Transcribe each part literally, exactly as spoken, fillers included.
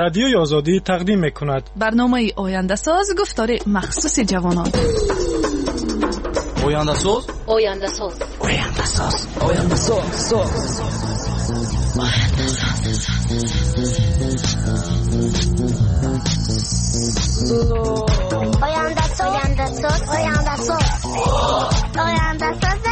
رادیوی آزادی تقدیم می‌کند. برنامه آینده ساز گفتار مخصوص جوانان. آینده ساز آینده ساز آینده ساز آینده ساز آینده ساز آینده ساز آینده ساز آینده ساز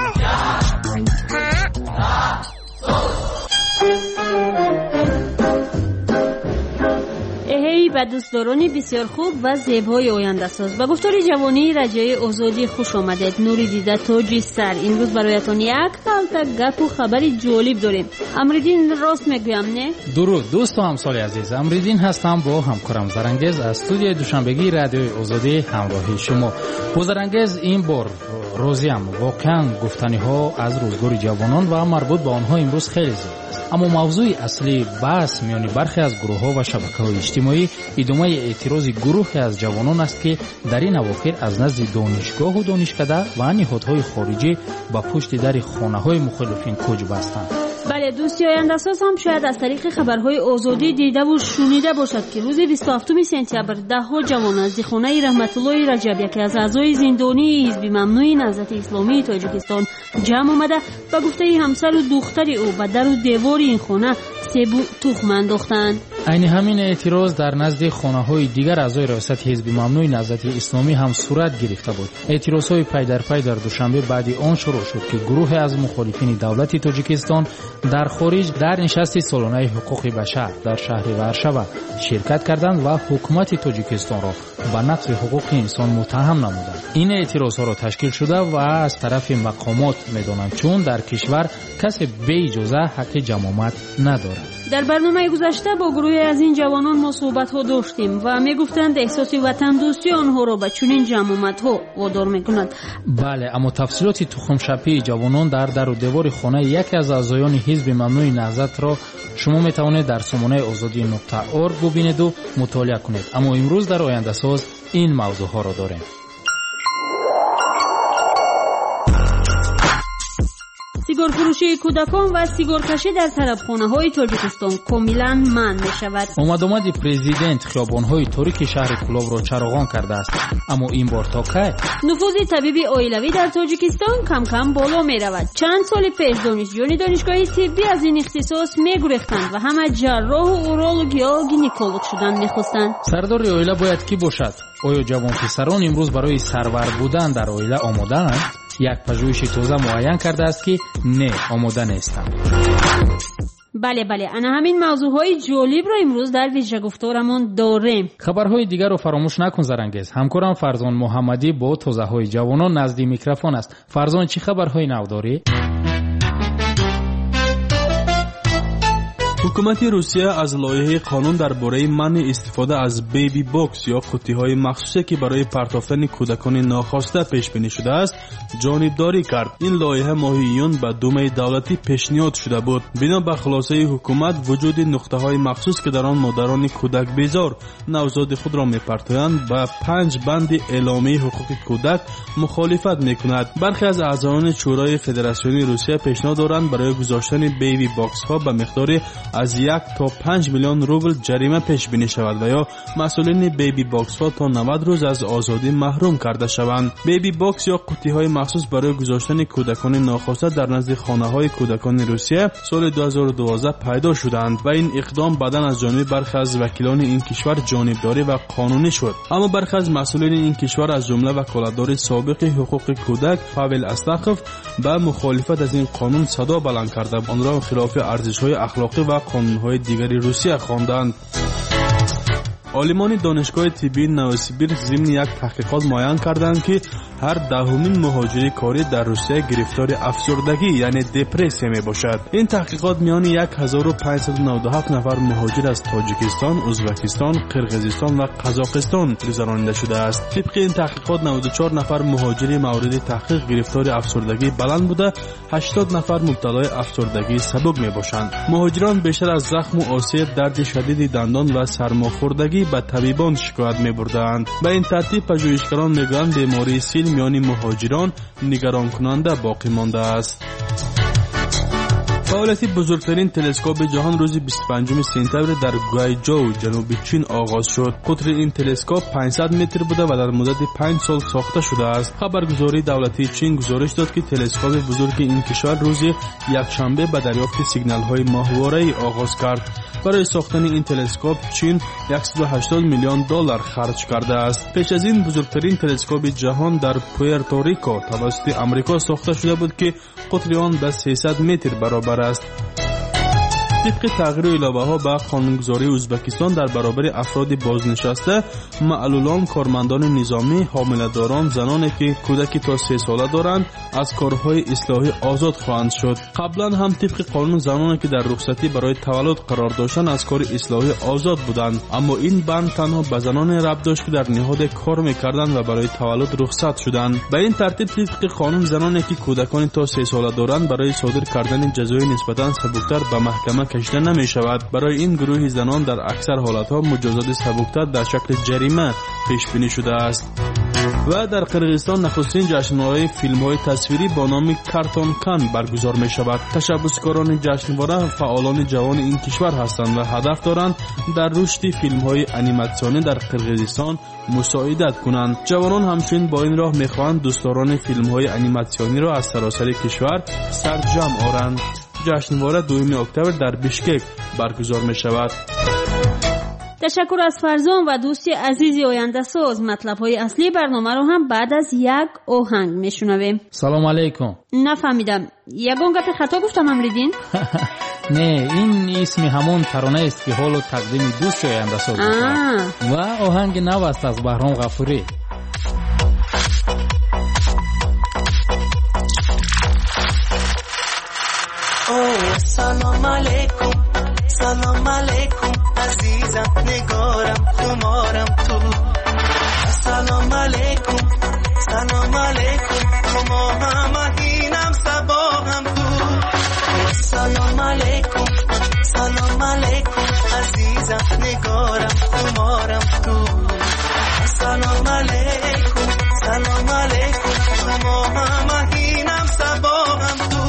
اهی و دوستداران بسیار خوب و زیبای آینده ساز و گفتار جوانی رجای آزادی خوش آمدید. نوری دیده تاج سر. امروز برایتان یک تالتا گپ و خبری جالب داریم. امریدین راست میگویم نه؟ درود دوست و همسال عزیز، امریدین هستم با همکارم زرنگز از استودیوی دوشنبگی رادیوی آزادی همراهی شما. با زرنگز این بار روزیم واقعا گفتنی ها از روزگار جوانان و مربوط به آنها امروز خیلی زیاد. اما موضوع اصلی بحث میان برخی از گروه‌ها و شبکه‌های اجتماعی ادامه اعتراض گروهی از جوانان است که در این اواخر از نزد دانشگاه و دانشکده و نهادهای خارجی با پشت در خانه‌های مخالفین کوچ بستند. بله دوستی آینده ساز هم شاید از طریق خبرهای آزادی دیده و شنیده باشد که روز بیست و هفتم سپتامبر ده ها جوان از خانه رحمت الله رجب یکی از اعضای زندانی حزب ممنوع نهضت اسلامی تاجیکستان جمع آمده و گفته همسر و دختر او به در و دیوار این خانه سیب و تخم انداختند. عین همین اعتراض در نزد خانه‌های دیگر اعضای ریاست حزب ممنوع نهضت اسلامی هم صورت گرفته بود. اعتراضهای پی در پی در دوشنبه بعد آن شروع شد که گروه از مخالفین دولت تاجیکستان در خارج در نشست سالانه حقوق بشر در شهر ورشوا شرکت کردند و حکومت تاجیکستان را به نقض حقوق انسان متهم نمودند. این اعتراضها را تشکیل شده و از طرف مقامات می‌دانند چون در کشور کسی بی اجازه حق جمع آمد ندارد. در برنامه گذشته با گروهی از این جوانان ما صحبت‌ها داشتیم و می‌گفتند احساس وطن دوستی آنها را به چنین جمع آمدها وادار می‌کند. بله، اما تفصیلات تخم شپی جوانان در در و دیوار خانه یکی از اعضایان حزب ممنوع نهضت را شما می‌توانید در سامانه آزادی نقطه اورگ ببینید و مطالعه کنید. اما امروز در آینده ساز این موضوع‌ها را داریم. سیگار فروشی کودکان و سیگار کشی در طرفخانه‌های تاجیکستان کاملا منع می‌شود. آمد آمد پرزیدنت خیابان‌های تاریک شهر کلاب را چراغان کرده است، اما این بار تا کی؟ نفوذ طبیبی عائلوی در تاجیکستان کم کم بالا می‌رود. چند سال پیش دانشجویان دانشگاه طبی از این اختصاص می‌گریختند و همه جراح و اورولوگ یا گینکولوگ شدن می‌خواستند. سردار عائله باید کی باشد؟ آیا جوان پسران امروز برای سرور بودن در عائله آماده‌اند؟ یک پژوهش تازه معین کرده است که نه، آماده نیستند. بله بله، انا همین موضوعهای جالب را امروز در ویژه گفتارمون داریم. خبرهای دیگر رو فراموش نکن زرنگز. همکارم فرزان محمدی با تازه‌های جوانان نزد میکروفون است. فرزان، چی خبرهای نو داری؟ حکومت روسیه از لایحه قانون درباره منع استفاده از بیبی باکس یا قوطی‌های مخصوصی که برای پرتافتن کودکان ناخواسته پیش بینی شده است جانبداری کرد. این لایحه ماه ایون به دومه دولتی پیشنهاد شده بود. بنا به خلاصه حکومت وجود نقطه‌های مخصوص که در آن مادران کودک بیزار نوزاد خود را می‌پرتایند با پنج بند اعلامیه حقوق کودک مخالفت می‌کند. برخی از اعضایان شورای فدراسیونی روسیه پیشنهاد دارند برای گذاشتن بیبی باکس‌ها به مقدار از یک تا پنج میلیون روبل جریمه پیش بینی شود و یا مسئولین بیبی باکس ها تا نود روز از آزادی محروم کرده شوند. بیبی باکس یا قوطی های مخصوص برای گذاشتن کودکان ناخواسته در نزد خانه های کودکان روسیه سال دو هزار و دوازده پیدا شدند و این اقدام بعداً از جانب برخی از وکیلان این کشور جانبداری و قانونی شد. اما برخی از مسئولین این کشور از جمله وکالتدار سابق حقوق کودک پاول استاخوف به مخالفت از این قانون صدا بلند کرده، آن را خلاف ارزش‌های اخلاقی و قانون‌های دیگری روسیه خواندند. عالمان دانشگاه طبی نووسیبیرسک ضمن یک تحقیقات معین کردند که هر دهمین مهاجر کاری در روسیه گرفتار افسردگی یعنی دپرسی می باشد. این تحقیقات میان یک هزار و پانصد و نود و هفت نفر مهاجر از تاجیکستان، ازبکستان، قرقیزستان و قزاقستان گذرانده شده است. طبق این تحقیقات نود و چهار نفر مهاجر مورد تحقیق گرفتار افسردگی بلند بوده، هشتاد نفر مبتلای افسردگی سبک می باشند. مهاجران بیشتر از زخم و آسیب، درد شدید دندان و سرماخوردگی به طبیبان شکایت می بردند. به این ترتیب پژوهشگران میگویند بیماری سیل میان مهاجران نگران کننده باقی مانده است. تا فعالیت بزرگترین تلسکوپ جهان روز بیست و پنجم سپتامبر در گوایجو جنوب چین آغاز شد. قطر این تلسکوپ پانصد متر بوده و در مدت پنج سال ساخته شده است. خبرگزاری دولتی چین گزارش داد که تلسکوپ بزرگ این کشور روز یکشنبه به دریافت سیگنال‌های ماهواره‌ای آغاز کرد. برای ساختن این تلسکوپ چین صد و هشتاد میلیون دلار خرج کرده است. پیش از این بزرگترین تلسکوپ جهان در پوئرتوریکو توسط آمریکا ساخته شده بود که قطر آن به سیصد متر برابر است. طبق تغییر علاوه‌ها به قانونگذاری ازبکستان در برابر افراد بازنشسته، معلولان، کارمندان نظامی، حامله‌داران، زنانی که کودکی تا سه ساله دارند از کارهای اصلاحی آزاد خواهند شد. قبلا هم طبق قانون زنانی که در رخصتی برای تولد قرار داشتند از کار اصلاحی آزاد بودند، اما این بند تنها به زنان ربط داشت که در نهاد کار می‌کردند و برای تولد رخصت شدند. به این ترتیب طبق قانون زنانی که کودکان تا سه ساله دارند برای صادر کردن جزای نسبتاً سبکتر به محکمه کشیده نمی شود. برای این گروه زنان در اکثر حالتها مجازات سبکتر در شکل جریمه پیش بینی شده است. و در قرقیزستان نخستین جشنواره فیلم‌های تصویری با نام کارتون کان برگزار می شود. تشبثکاران جشنواره فعالان جوان این کشور هستند و هدف دارند در رشد فیلم‌های انیماسیونی در قرقیزستان مساعدت کنند. جوانان همچنین با این راه می‌خواهند دوستداران فیلم‌های انیماسیونی را از سراسر کشور سرجمع آورند. جشنواره دوم اکتبر در بیشکک برگزار می شود. تشکر از فرزان و دوستی عزیزی آینده ساز. مطلب های اصلی برنامه رو هم بعد از یک آهنگ می شنویم. سلام علیکم. نفهمیدم یگان گپ خطا گفتم امریدین؟ نه، این اسم همون ترانه است که حالا تقدیم دوستی آینده ساز میکنم و آهنگ نو است از بهرام غفوری. سلام علیکم سلام علیکم عزیزم نگارم خمارم تو. سلام علیکم سلام علیکم شما همهینم صباهم تو. سلام علیکم سلام علیکم عزیزم نگارم خمارم تو. سلام علیکم سلام علیکم شما همهینم صباهم تو.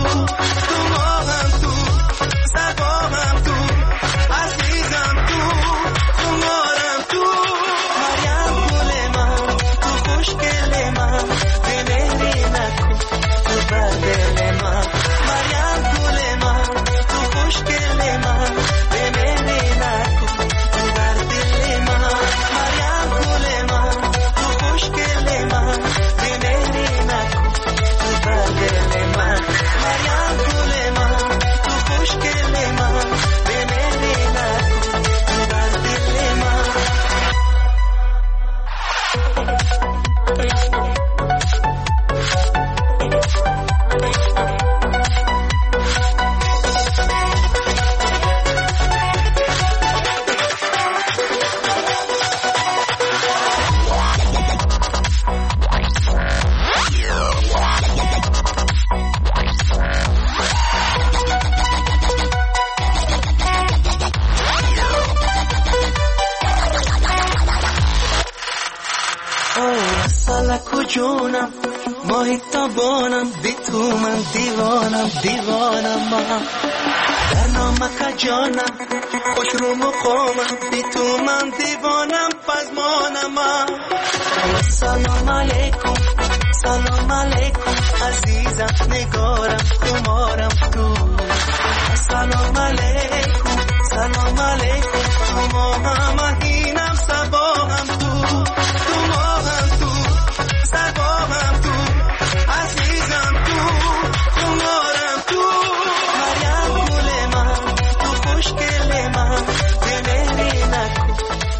جونم ماهی تابانم بی تو من دیوانم دیوانم من در نامک جانم خوش رو مقامم بی تو من دیوانم پزمانم من. سلام علیکم سلام علیکم عزیزم نگارم خمارم تو. سلام علیکم سلام علیکم شما همهینم صباهم تو. تو ماهم تو صباهم تو عزیزم تو خمارم تو. مریم گل من تو خوشگل من بمهری نکن.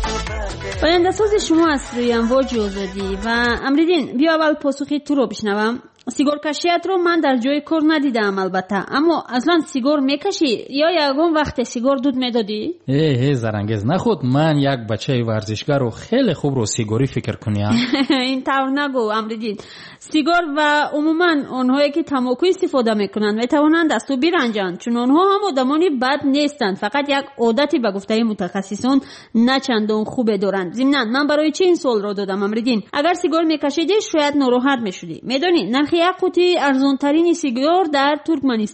باینده ساز شما از روی امواج آزادی و امریدین بیا اول پاسخی تو رو بشنوم. سیگار کشیت رو من در جای کار ندیدم البته، اما اصلا سیگار میکشی یا یگان وقت سیگار دود میدادی؟ ای ای زرنگز نخود من یک بچه ورزشگر رو خیلی خوب رو سیگاری فکر کنیم. این طور نگو امریدین. سیگار و عموما اونهایی که تماکو استفاده میکنن میتوانند از تو برنجند، چون اونها هم آدمانی بد نیستند، فقط یک عادتی به گفته متخصصان نه چندان خوبه دارند. ضمن من برای چه این سوال رو دادم امریدین؟ اگر سیگار میکشیدی شاید ناراحت میشدی. میدونی نرخ یک قوطی ارزان ترین سیگار در ترکمنستان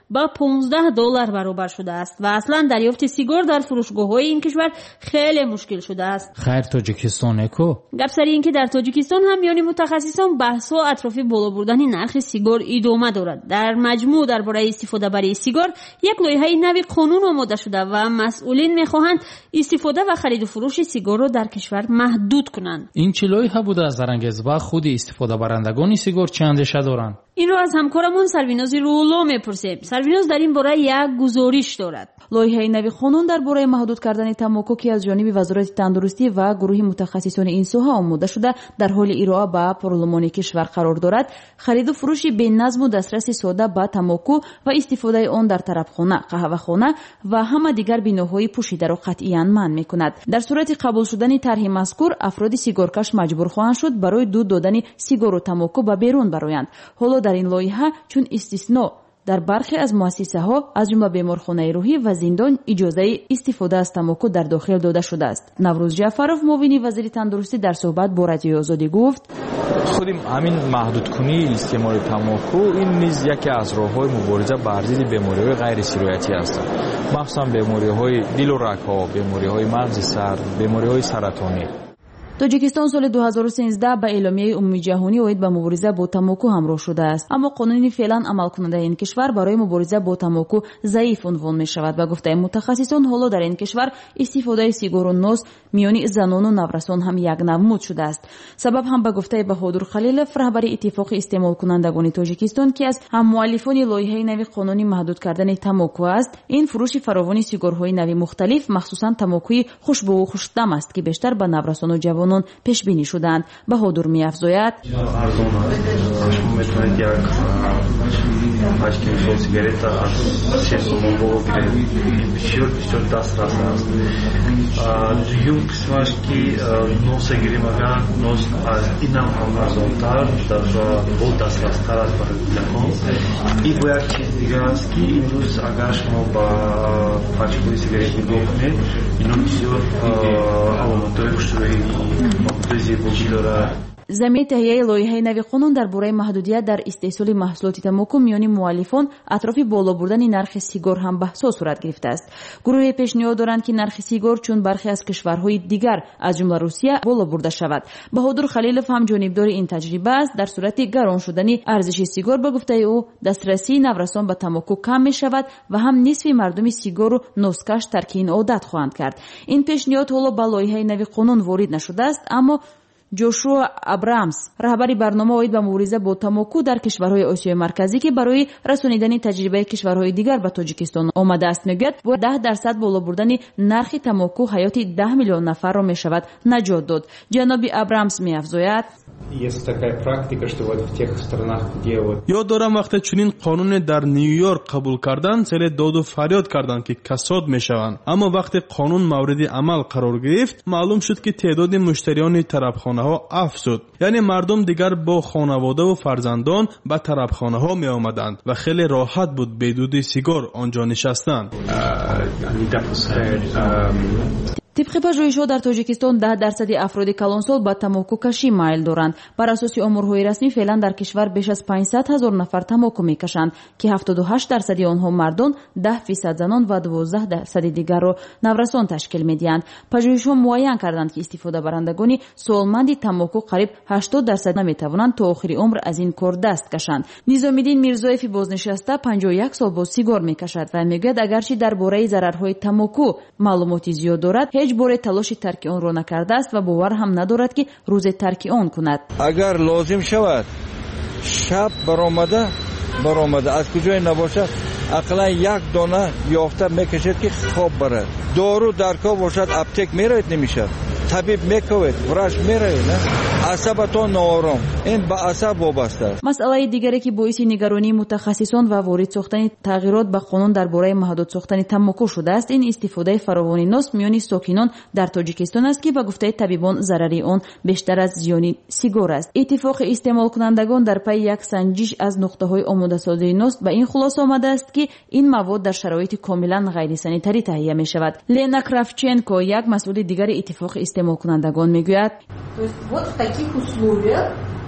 با پانزده دلار برابر شده است و اصلا دریافت سیگار در فروشگاه‌های این کشور خیلی مشکل شده است. خیر تاجیکستان کو؟ گپ سر این که در تاجیکستان هم میان متخصصان بحث‌ها اطراف بالا بردن نرخ سیگار ادامه دارد. در مجموع درباره استفاده برای سیگار یک لایحه نوی قانون آماده شده و مسئولین می‌خواهند استفاده و خرید و فروش سیگار را در کشور محدود کنند. این چه لایحه بوده از زرنگز و خود استفاده برندگان سیگار چه اندیشه دارند؟ این رو از همکارمون سرویناز رولا میپرسیم. سرویناز در این باره یک گزارش دارد. لایحه نوی قانون درباره محدود کردن تامباکو که از جانب وزارت تندرستی و گروه متخصصان این ساحه آماده شده در حال ارائه به پارلمان کشور قرار دارد، خرید و فروش بی نظم و دسترسی ساده به تامباکو و استفاده آن در طربخانه، قهوه‌خانه و همه دیگر بناهای پوشیده را قطعاً منع می‌کند. در صورت قبول شدن طرح مذکور، افراد سیگارکش مجبور خواهند شد برای دود دادن سیگار و تامباکو به بیرون بروند. حالا در این لایحه چون استثنا در برخی از مؤسسه ها از جمله بیمارخانه روحی و زندان اجازه استفاده از تامباکو در داخل داده شده است. نوروز جعفرов معاون وزیر تندرستی در صحبت با رادیو آزادی گفت خودیم همین محدود کنی استعمال تامباکو این نیز یکی از راه‌های مبارزه با ضد بیماری‌های غیر سیرایتی است، مخصوصا بیماری‌های دل و رگ‌ها، بیماری‌های مغز سر، بیماری‌های سرطانی. تاجیکستان سال دو هزار و سیزده به اعلامیه عمومی جهانی اومد به مبارزه با تامباکو همراه شده است، اما قانونی فعلا عمل کننده این کشور برای مبارزه با تامباکو ضعیف عنوان می شود و گفته متخصصان حالا در این کشور استفاده سیگار و نوز میان زنان و نورسان هم یک نمود شده است. سبب هم به گفته بهادر خلیلوف رهبر اتفاق استعمال کنندگان تاجیکستان که از هم مؤلفان لایحه نوی قانونی محدود کردن تامباکو است، این فروش فراوان سیگارهای نوی مختلف مخصوصا تامباکوی خوشبو و خوش‌طعم است که بیشتر به نورسان و جوانان پیش بینی شدند. بهادر می‌افزاید пачки сигарета шесть сомон бигиред бисёр бисёр дастрас аст. Дуюм қисмаш ки носе гирем агар нос аз инам ҳам арзонтар бо дастрастар аст барои кӯдакон. ин бо як чиз дигар аст ки имрӯз агар шумо ба пачкаҳои сигарет нигоҳ кунед, ино бисёр аломатҳои хушрӯии аломатҳои зебогӣ дорад. زمینه تهیه لایحه نوی قانون درباره محدودیت در استحصال محصولات تامباکو میان مؤلفان اطراف بالا بردن نرخ سیگار هم بحث صورت گرفته است. گروه پیشنهاد دارند که نرخ سیگار چون برخی از کشورهای دیگر از جمله روسیه بالا برده شود. بهادر خلیلوف هم جانبدار این تجربه است. در صورت گران شدن ارزش سیگار به گفته او دسترسی نورسان به تامباکو کم می شود و هم نصف مردم سیگار و نوزکش ترک این عادت خواهند کرد. این پیشنهاد حالا به لایحه نوی قانون وارد نشده است، اما جوشوا ابرامز رهبری برنامه اوید به مبارزه با تامباکو در کشورهای آسیای مرکزی که برای رسانیدن تجربه کشورهای دیگر به تاجیکستان آمده است میگوید با ده درصد بالا بردن نرخ تامباکو حیات ده میلیون نفر را می شود نجات داد. جناب ابرامز می‌افزاید یاد دارم وقتی چنین قانون در نیویورک قبول کردن سر داد و فریاد کردند که کساد میشوند، اما وقتی قانون مورد عمل قرار گرفت معلوم شد که تعداد مشتریان طربخانه ها افزود، یعنی مردم دیگر با خانواده و فرزندان به طربخانه ها می آمدند و خیلی راحت بود بدون سیگار آنجا نشستند. طبق پژوهش‌ها در تاجیکستان ده درصد افراد کلانسال به تامباکو کشی مایل دارند. بر اساس آمارهای رسمی فعلا در کشور بیش از پانصد هزار نفر تامباکو میکشند که هفتاد و هشت درصد آنها مردان، ده فیصد زنان و دوازده درصد دیگر را نورسان تشکیل میدهند. پژوهش‌ها معین کردند که استفاده برندگان سالمند تامباکو قریب هشتاد درصد نمیتوانند تا آخر عمر از این کار دست کشند. نظامی‌الدین میرزایفی بازنشسته پنجاه و یک سال با سیگار میکشد و میگوید اگرچه درباره ضررهای تامباکو معلوماتی زیاد دارد، هیچ بار تلاش ترک آن را نکرده است و باور هم ندارد که روز ترک آن کند. اگر لازم شود شب برآمده برآمده از کجای نباشد اقلا یک دانه یافته میکشد که خواب برد. دارو در کا باشد اپتک میرید نمیشد، طبیب میکوید وراش میرید، نه عصبتون ناآرام، این به عصب وابسته است. مسئله دیگری که باعث نگرانی متخصصان و وارد ساختن تغییرات به قانون درباره محدود ساختن تامباکو شده است این استفاده فراوان نوز میان ساکنان در تاجیکستان است که به گفته طبیبان ضرری آن بیشتر از زیان سیگار است. اتفاق استعمال کنندگان در پی یک سنجش از نقطه های آماده سازی نوز به این خلاصه آمده است که این مواد در شرایط کاملا غیر سانیتری تهیه می شود. لینا کرافتچنکو یک مسئول دیگر اتفاق استعمال کنندگان میگوید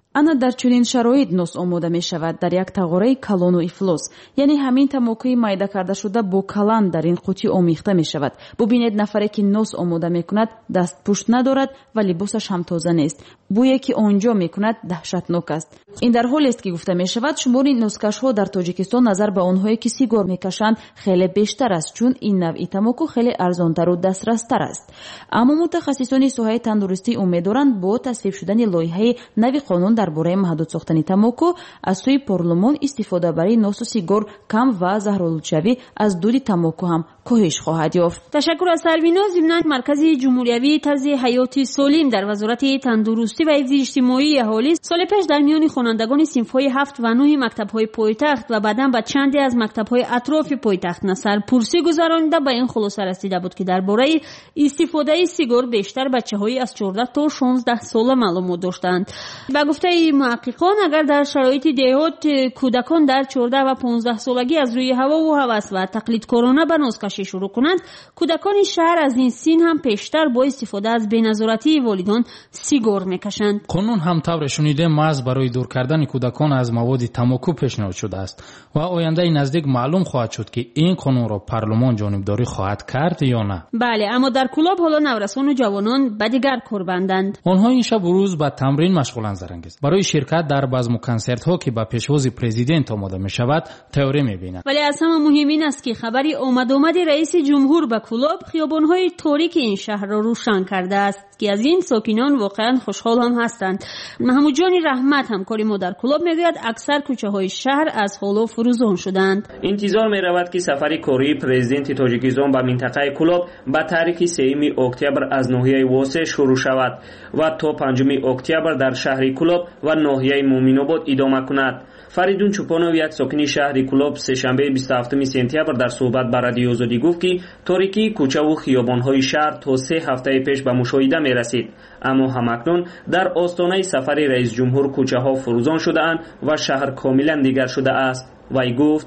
ана дар чунин шароит нос омода мешавад дар як тағораи калону ифлос, яъне ҳамин тамокӯи майда кардашуда бо калан дар ин қуттӣ омехта мешавад. Бубинед нафаре ки нос омода мекунад дастпӯшт надорад ва либосаш ҳам тоза нест. бӯе ки он ҷо мекунад даҳшатнок аст. ин дар ҳолест ки гуфта мешавад шумори носкашҳо дар тоҷикистон назар ба онҳое ки сигор мекашанд хеле бештар аст, чун ин навъи тамоку хеле арзонтару дастрастар аст. аммо мутахассисони соҳаи тандурустӣ умед доранд бо тасвиб шудани лоиҳаи нави қонун дар бораи маҳдуд сохтани тамоку аз сӯи парлумон истифодабарии носу сигор кам ва заҳролудшавӣ аз дуди тамоку ҳам коҳиш хоҳад ёфт. ташаккур аз сарвино. зимнан маркази ҷумҳуриявии тарзи ҳаёти солим дар вазорати тандурустӣ ва ҳифзи иҷтимоии аҳолӣ соли пеш дар миёни хонандагони синфҳои ҳафт ва нӯҳи мактабҳои пойтахт ва баъдан ба чанде аз мактабҳои атрофи пойтахт насарпурсӣ гузаронида ба ин хулоса расида буд ки дар бораи истифодаи сигор бештар бачаҳои аз чордаҳ то шонздаҳ сола маълумот доштанд. ба гуфтаи муҳаққиқон агар дар шароити деҳот кӯдакон дар чордаҳ ва понздаҳ солагӣ аз рӯи ҳавову ҳавас ва тақлидкорона ба нозкашӣ шурӯъ кунанд, кӯдакони шаҳр аз ин син ҳам пештар бо истифода аз беназоратии волидон сигор мекашанд. қонун ҳам тавре шуниде маҳз барои дур кардани кӯдакон аз маводи тамоку пешниҳод шудааст ва ояндаи наздик маълум хоҳад шуд ки ин қонунро парлумон ҷонибдорӣ хоҳад кард ё на. бале, аммо дар кӯлоб ҳоло наврасону ҷавонон ба дигар кор банданд. онҳо ин шабу рӯз ба тамрин машғуланд зарангез. барои ширкат дар базму консертҳо ки ба пешвози президент омода мешавад тайёрӣ мебинад. вале аз ҳама муҳим ин аст ки хабари омадомади раиси ҷумҳур ба кӯлоб хиёбонҳои торики ин шаҳрро рӯшан кардааст ки аз ин сокинон воқеан хушҳол ҳам ҳастанд. маҳмудҷони раҳмат ҳамкори мо дар кӯлоб мегӯяд аксар кӯчаҳои шаҳр аз ҳоло фурӯзон шуданд. интизор меравад ки сафари кории президенти тоҷикистон ба минтақаи кӯлоб ба таърихи сеюми октябр аз ноҳияи восеъ шурӯъ шавад ва то панҷуми октябр дар шаҳри кӯлоб ва ноҳияи муъминобод идома кунад. фаридун чӯпонов, як сокини шаҳри кӯлоб, сешанбеи бисту ҳафтуми сентябр дар суҳбат ба радиои озодӣ гуфт ки торикии кӯчаву хиёбонҳои шаҳр то се ҳафтаи пеш ба мушоҳида мерасид, аммо ҳамакнун дар остонаи сафари раисҷумҳур кӯчаҳо фурӯзон шудаанд ва шаҳр комилан дигар шудааст. вай гуфт: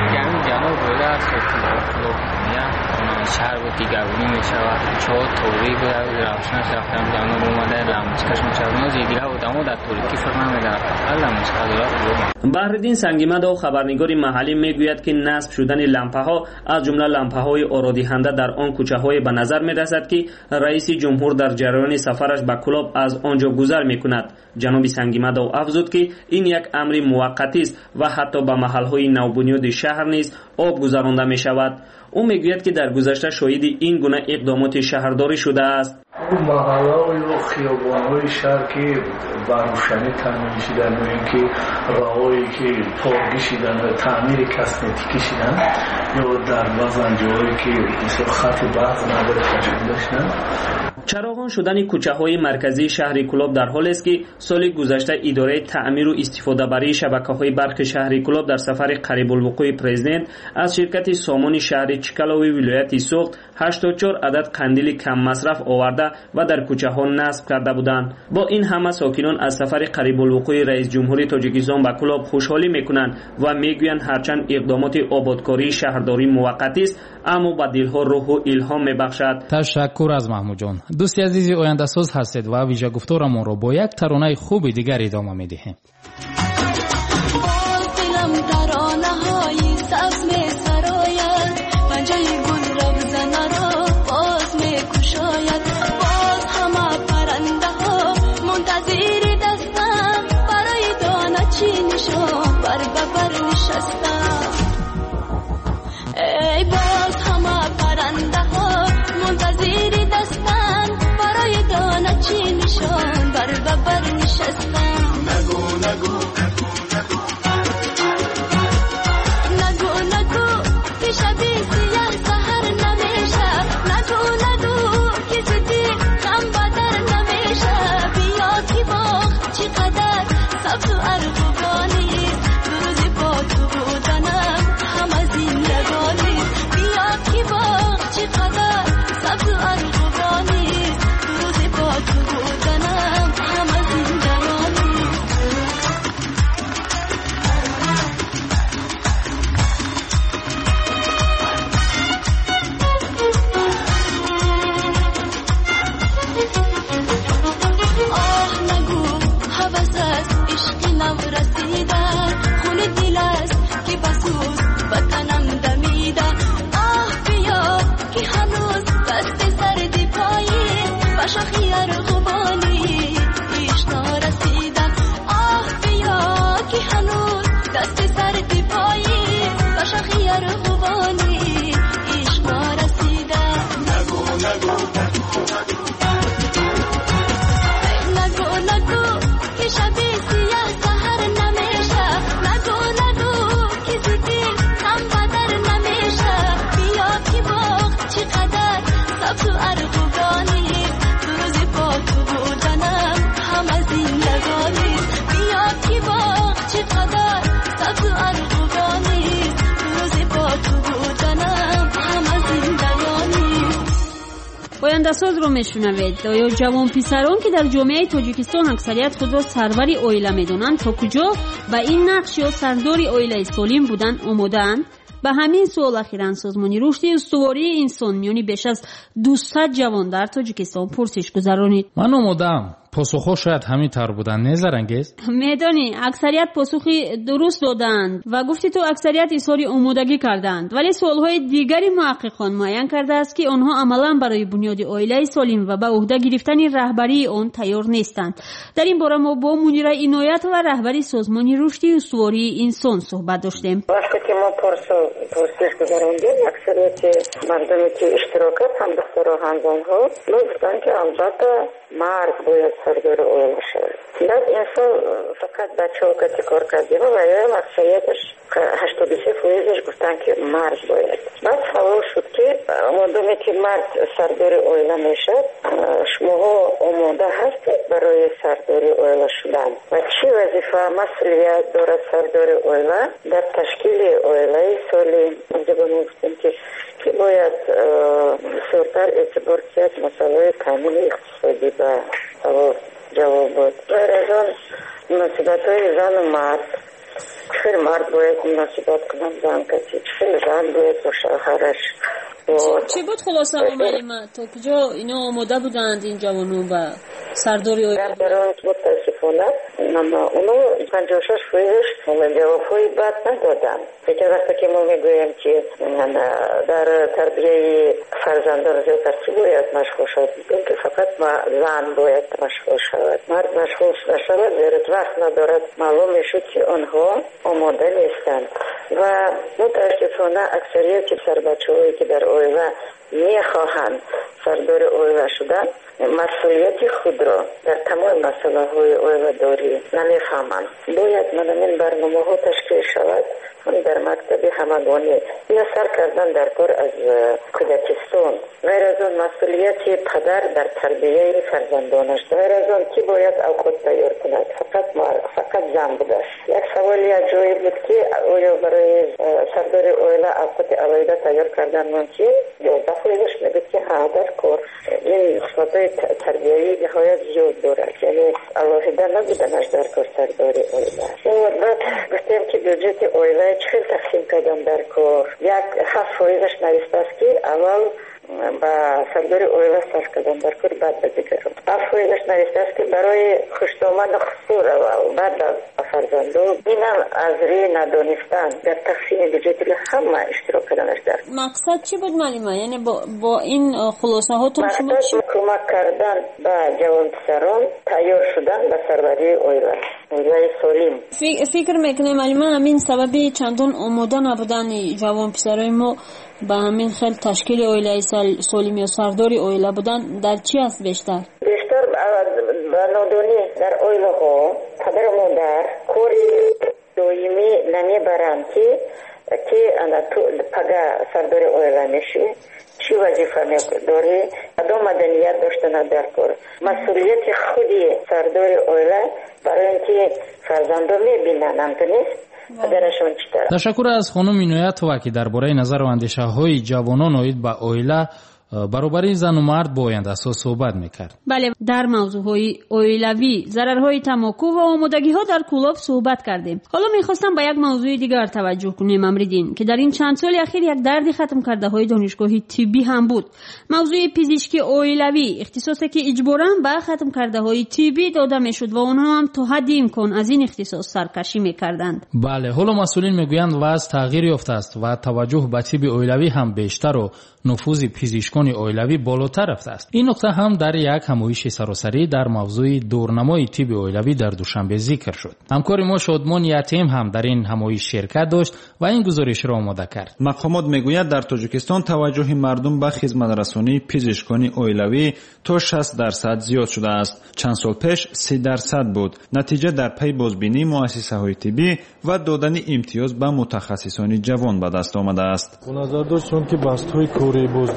شهر و دیگرانی می شود چهار توریق روشنش رفتم جانب اومده لامچکش می شود نوزی دیگه و دمو در توریقی فرما می دارد لامچکش دارد. بحردین سنگیمدو خبرنگاری محلی میگوید که نصب شدن لامپه ها از جمله لامپه های آرادهنده در آن کوچه های به نظر می رسد که رئیس جمهور در جریان سفرش به کلوب از آنجا گذر می کند. جناب سنگیمدو افزود که این یک امر موقتی است و حتی به محل های نوبنیاد شهر نیز آب گذرانده می شود. او میگوید که در گذشته شاهد این گونه اقدامات شهرداری شده است. محله‌های و خیابان‌های شهر که به روشنی تامین شدن و اینکه راه‌هایی که پاکی شدن و تعمیر کسمتیکی شدن یا در بعضی جاهایی که بسیار خط بحث نداره تجربه داشتن. چراغان شدن کوچه‌های مرکزی شهر کلوب در حالی است که سال گذشته اداره تعمیر و استفاده بری شبکه‌های برق شهر کلوب در سفر قریب الوقوع پرزیدنت از شرکت سامان شهر چکلاوی ولایت سوخت هشتاد و چهار عدد قندیل کم مصرف آورده و در کوچه‌ها نصب کرده بودند. با این همه ساکنان از سفر قریب الوقوع رئیس جمهوری تاجیکستان به کلوب خوشحالی میکنند و میگویند هرچند اقدامات آبادکاری شهرداری موقتی است اما به دلها روح و الهام میبخشد. تشکر از محمود جان. دوستی عزیزی آینده ساز هستید و ویژه گفتارمون رو با یک ترانه خوب دیگر ادامه میدهیم. ای باز همه پرنده ها منتظر دستن برای دانه چی نشان بر ببر نشستن. نگو نگو آینده‌ساز رو میشنوید. آیا جوان پسران که در جامعه تاجیکستان اکثریت خود را سروری اویلا میدونند تا کجا به این نقش یا سرداری اویلا سالم بودن آماده‌اند؟ به همین سوال اخیراً سازمان رشد استواری انسان میانی بیش از دویست جوان در تاجیکستان پرسش گذرانید. من آماده‌ام. پاسخها شاید همین طور بودن، نه زرنگیز؟ میدانی اکثریت پاسخی درست دادند و گفتی تو اکثریت اظهار آمادگی کردند، ولی سوالهای دیگری محققان معین کرده است که آنها عملاً برای بنیاد عائله سالم و به عهده گرفتن رهبری آن تیار نیستند. در این باره ما با مدیر عنایت و رهبری سازمان رشد استواری انسان صحبت داشتیم. وقتی که ما پرسش گذراندیم اکثریت مردمی که اشتراکات هم دخترها هم زنها گفتن که البته مرد باید سردار اویلا شود. بعد انسان فقط بچه ها که کار کردیم و یا اکثریتش هشتاد و سه فیصدش گفتن که مرد باید. بعد سوال شد که مادامی که مرد سردار اویلا میشد شما ها آماده هستید برای سردار اویلا شدن و چی وظیفه مسئولیت دارد سردار اویلا در تشکیل اویلا سالم؟ اونجا به ما گفتیم که که باید بسیارتر اعتبار کرد مسئله تامین اقتصادی به جواب بود. غیر از آن مناسبت های زن و مرد، چطور مرد باید مناسبت کنم زن کسی، چطور زن باید با شوهرش. چی بود خلاصه معلومات؟ تا کجا اینا آماده بودند این جوانو به سرداری اویلا؟ در آن متاسفانه اما اونو پنجاه و شش فیصدش جوابهای بد ندادن. فکر وقتی که ما میگوییم که در تربیه فرزندان زیادتر چی باید مشغول شد؟ میگویم که فقط زن باید مشغول شود، مرد مشغول نشود زیرا وقت ندارد. معلوم میشد که آنها آماده نیستند و متاسفانه اکثریت سربچه‌هایی که در اویلا میخواهند سردار اویلا شدن مسئولیت خود را در تمام مسئله های اویلا داری نمیفهمند. باید من برنامه ها تشکیل شود هم در مکتب همگانی یا سر کردن در کار از کودکستان. غیر از آن مسئولیت پدر در تربیه فرزندانش. غیر از آن کی باید اوقات تیار کند؟ فقط فقط زن بود است. یک سوالی از جایی بود که آیا برای سردار اویلا اوقات علیحده تیار کردن ممکن؟ یا دفعهش میگه که ها در کار این صفات تربیه‌ای نهایت زیاد دارد، یعنی علیحده نبودنش در کار سردار اویلا. و بعد گفتیم که بودجت اویلا چه تقسیم کردن در کار. یک هفت فایزش نوشته است که اول با سردار اویلا سرش کردن در کار، بعد به دیگر هفت فایزش نوشته است که برای خوشدامد خصور اول بعد به فرزندو. این هم از روی ندانستن در تقسیم بودجت همه اشتراک کردنش در. مقصد چی بود معلومه؟ یعنی با, با این خلاصه هاتون شما چی؟ کمک کردن به جوان پسران تیار شدن به سروری اویلا اویلای سالم. فکر میکنه معلومه همین سببی چندان آماده نبودن جوان پسرای ما به همین خیلی تشکیل اویلای سالم یا سرداری اویلا بودن در چی است بیشتر؟ بیشتر به نادانی در اویلا ها پدر و مادر کاری دائمی نمیبرند که که تو پگه سرداری اویلا میشی چی وظیفه داری؟ کدام مدنیت داشتن در کار. مسئولیت خودی سردار اویلا برای اینکه فرزندان میبینن هم نیست. تشکر از خانم عنایت و که درباره نظر و اندیشه های جوانان آید به اویلا برابری زن و مرد با آینده اساس صحبت میکرد. بله، در موضوع های اویلوی، ضررهای تماکو و آمادگی ها در کلاب صحبت کردیم. حالا میخواستم به یک موضوع دیگر توجه کنیم امریدین که در این چند سال اخیر یک درد ختم کرده های دانشگاهی طبی هم بود. موضوع پزشکی اویلوی، اختصاصی که اجباراً به ختم کرده های طبی داده میشد و آنها هم تا حد امکان از این اختصاص سرکشی میکردند. بله، حالا مسئولین میگویند وضع تغییر یافته است و توجه به طب اویلوی هم بیشتر و نفوذ پزشکان اویلوی بالاتر رفته است. این نکته هم در یک همایش سراسری در موضوع دورنمای طب اویلوی در دوشنبه ذکر شد. همکار ما شادمان یتیم هم در این همایش شرکت داشت و این گزارش را آماده کرد. مقامات میگویند در تاجیکستان توجه مردم به خدمت رسانی پزشکان اویلوی تا شصت درصد زیاد شده است. چند سال پیش سی درصد بود. نتیجه در پی بازبینی مؤسسه های طبی و دادن امتیاز به متخصصان جوان به دست آمده است. به نظر داشت چون که بست های کوری بازدید گردن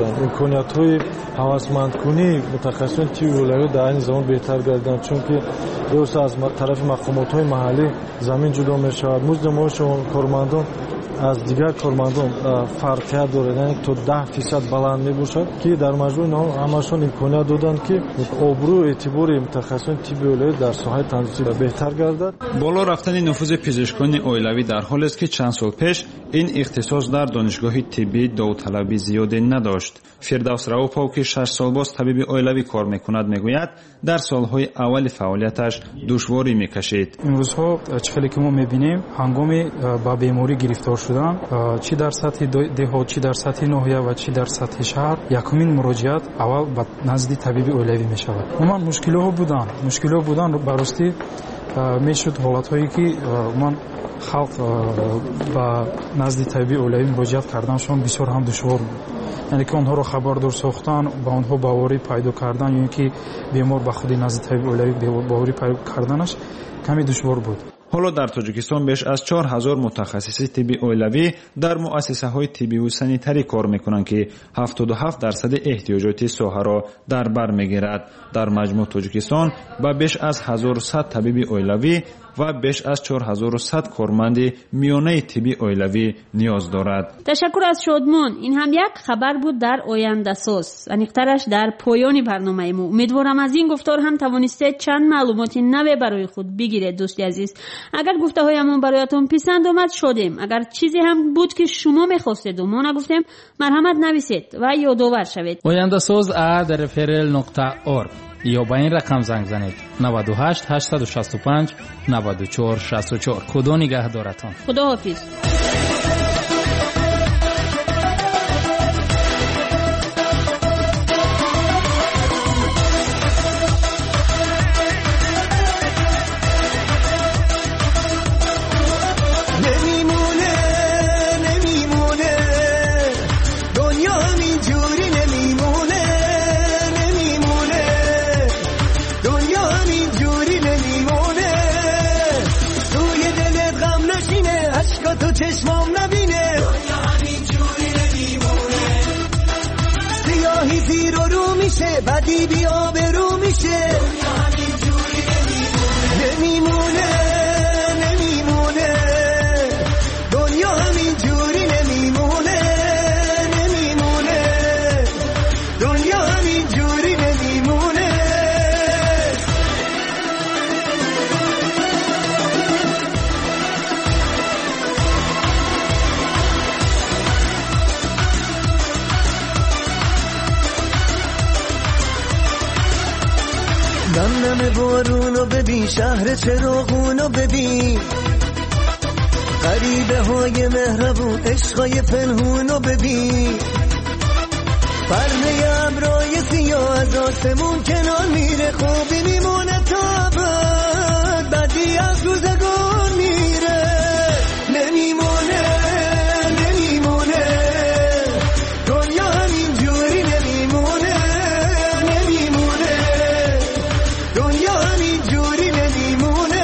гарданд. имкониятҳои ҳавасмандкунии мутахассисони тибби оилавӣ дар айни замон беҳтар гарданд, чунки беёса аз тарафи мақомотҳои маҳаллӣ замин ҷудо мешавад. музди маоши кормандон аз дигар кормандон фарқият дорад, яъне то даҳ фисад баланд мебошад, ки дар маҷмӯи инҳо ҳамашон имконият доданд ки обрӯ эътибори мутахассисони тибби оилавӣ дар соҳаи тандурустӣ беҳтар гардад. боло рафтани нуфузи пизишкони оилавӣ дар ҳолест ки чанд сол пеш ин ихтисос дар донишгоҳи тиббӣ довталаби зиёде надошт. фирдавс раупов ки шаш солбоз табиби оилавӣ кор мекунад, мегӯяд дар солҳои аввали фаъолияташ душворӣ мекашид. имрӯзҳо чӣ хеле ки мо мебинем ҳангоми ба беморӣ гирифтор шудан, чӣ дар сатҳи деҳот, чӣ дар сатҳи ноҳия ва чӣ дар сатҳи шаҳр, якумин муроҷиат аввал ба назди табиби оилавӣ мешавад. умуман мушкилоҳо буданд мушкилоҳо буданд барости мешуд ҳолатҳое ки умуман халқ ба назди табиби оилавӣ муроҷиат карданашон бисёр ҳам душвор буд. яъне ки онҳоро хабардор сохтан, ба онҳо баворӣ пайдо кардан, ё ин ки бемор ба худи назди табиби оилавӣ баворӣ пайдо карданаш каме душвор буд. ҳоло дар тоҷикистон беш аз чор ҳазор мутахассиси тибби оилавӣ дар муассисаҳои тиббиву санитарӣ кор мекунанд, ки ҳафтоду ҳафт дарсади эҳтиёҷоти соҳаро дар бар мегирад. дар маҷмӯъ тоҷикистон ба беш аз ҳазору сад табиби оилавӣ ва беш аз чор ҳазору сад корманди миёнаи тибби оилавӣ ниёз дорад. ташаккур аз Шодмон. ин ҳам як хабар буд дар Ояндасоз. аниқтараш дар поёни барномаи мо. умедворам аз ин гуфтор ҳам тавонистед чанд маълумоти наве барои худ бигиред. дӯсти азиз, агар гуфтаҳоямон бароятон писанд омад, шодем. агар чизе ҳам буд ки шумо мехостеду мо нагуфтем, марҳамат нависед ва ёдовар шавед. ояндасоз ад рфрл нуқта орг ё ба ин рақам занг занед наваду ҳашт ҳаштаду шасту панҷ наваду чор шасту чор. худо нигаҳдоратон. худоҳофиз. چشمام نبینه دنیا همینجوری نمیمونه سیاهی زیر و رو میشه بدی بی آبرو میشه دنیا همینجوری نمیمونه نمیمونه دنیا همینجوری نمیمونه نمیمونه دنیا همینجوری نمیمونه دم بارونو ببین شهر چراغونو ببین غریبه های مهربون عشقای پنهونو ببین پرده ابرای سیاه از آسمون کنار میره خوبی میمونه تا ابد بدی از روزگار میره نمیمونه نمیمونه دنیا همینجوری نمیمونه نمیمونه دنیا همینجوری نمیمونه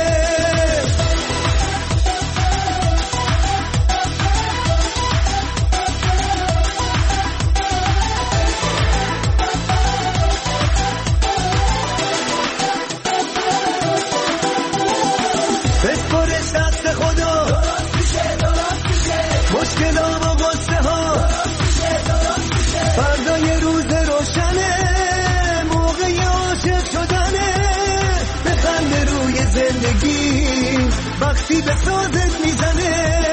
بسپرش دست خدا مشکلام و غصه ها فردای روز روشنه موقع عاشق شدنه بخنده روی زندگی وقتی به سازت میزنه